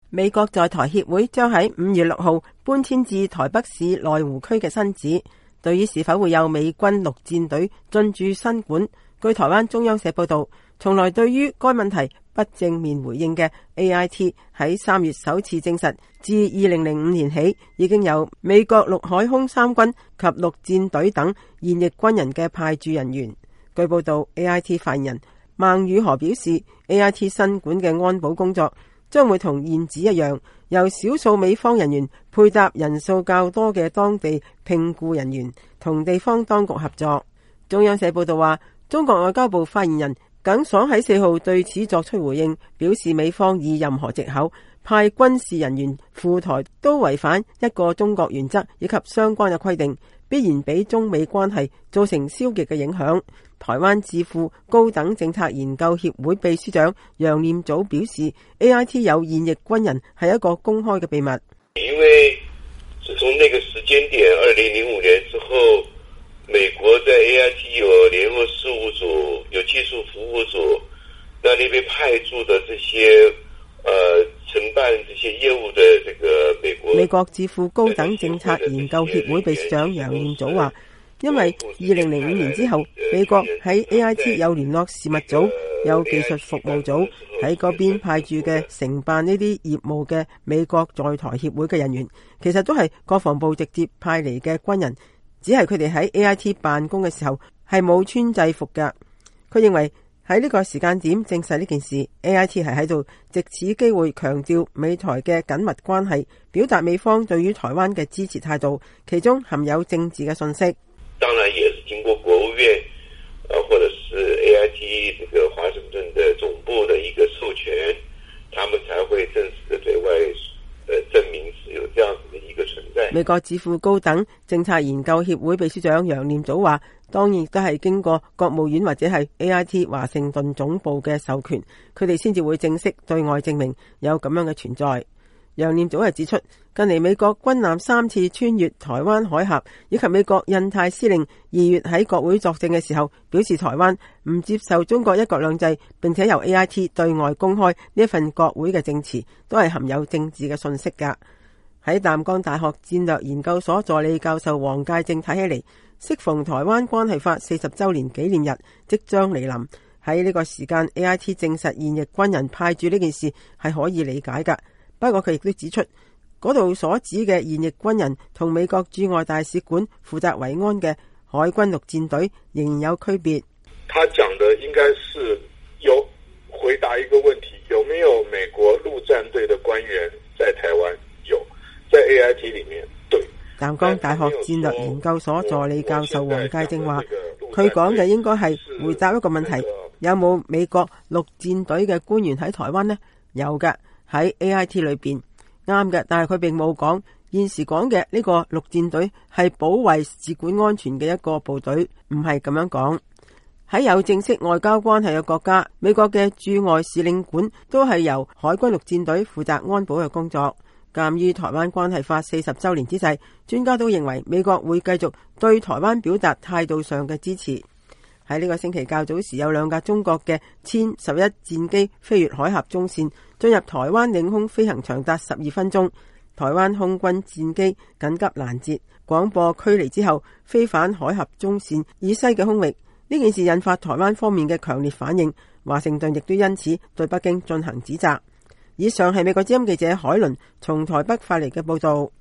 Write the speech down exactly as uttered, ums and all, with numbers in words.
美國在台協會將喺五月六號搬遷至台北市內湖區嘅新址。對於是否會有美軍陸戰隊進駐新館，據台灣中央社報道，從來對於該問題不正面回應嘅 A I T 喺三月首次證實，自二零零五年起已經有美國陸海空三軍及陸戰隊等現役軍人嘅派駐人員。據報道 A I T 發言人孟宇荷表示 ，A I T 新館嘅安保工作將會同現址一樣，由少數美方人員配搭人數較多嘅當地聘僱人員，同地方當局合作。中央社報道話，中國外交部發言人耿爽喺四號對此作出回應，表示美方以任何藉口派軍事人員赴台都違反一個中國原則以及相關嘅規定，必然俾中美關係造成消極嘅影響。台灣智庫高等政策研究協會秘書長楊念祖表示 ，A I T 有現役軍人係一個公開嘅秘密。 因為自從那個時間點二零零五年之後，美國在 A I T 有聯絡事務組、有技術服務組，那裏邊派駐的這些，呃，承辦這些業務的這個美國。 美國智庫高等政策研究協會秘書長楊念祖話，因為二零零五年之後，美國喺 A I T 有聯絡事務組、有技術服務組，喺嗰邊派駐嘅承辦呢啲業務嘅美國在台協會嘅人員，其實都係國防部直接派嚟嘅軍人，只係佢哋喺 A I T 辦公嘅時候係冇穿制服㗎。佢認為喺呢個時間點證實呢件事 ，A I T 係喺度藉此機會強調美台嘅緊密關係，表達美方對於台灣嘅支持態度，其中含有政治嘅信息。 當然也是經過國務院，呃，或者是 A I T 這個華盛頓的總部的一個授權，他們才會正式的對外，呃，證明是有這樣子的一個存在。美國智庫高等政策研究協會秘書長楊念祖話，當然都係經過國務院或者係 A I T 華盛頓總部嘅授權，佢哋先至會正式對外證明有咁樣嘅存在。楊念祖係指出，近嚟美國軍艦三次穿越台灣海峽，以及美國印太司令二月喺國會作證嘅時候，表示台灣唔接受中國一國兩制，並且由 A I T 對外公開呢一份國會嘅證詞，都係含有政治嘅信息㗎。喺淡江大學戰略研究所助理教授黃介正睇起嚟，適逢台灣關係法四十週年紀念日即將嚟臨，喺呢個時間 A I T 證實現役軍人派駐呢件事係可以理解㗎。不過佢亦都指出，嗰度所指嘅現役軍人同美國駐外大使館負責維安嘅海軍陸戰隊仍然有區別。 他講的應該是有回答一個問題，有沒有美國陸戰隊的官員在台灣？有，在 A I T 裡面。對。 淡江大學戰略研究所助理教授黃介正話，佢講嘅應該係回答一個問題，有冇美國陸戰隊嘅官員喺台灣呢？有嘅。喺 A I T 裏邊啱嘅，但係佢並冇講現時講嘅呢個陸戰隊係保衛使館安全嘅一個部隊，唔係咁樣講。喺有正式外交關係嘅國家，美國嘅駐外使領館都係由海軍陸戰隊負責安保嘅工作。鑒於台灣關係法四十週年之際，專家都認為美國會繼續對台灣表達態度上嘅支持。喺呢個星期較早時，有兩架中國嘅殲十一戰機飛越海峽中線，進入台灣領空飛行長達十二分鐘。台灣空軍戰機緊急攔截，廣播驅離之後，飛返海峽中線以西嘅空域。呢件事引發台灣方面嘅強烈反應，華盛頓亦都因此對北京進行指責。以上係美國之音記者海倫從台北發嚟嘅報道。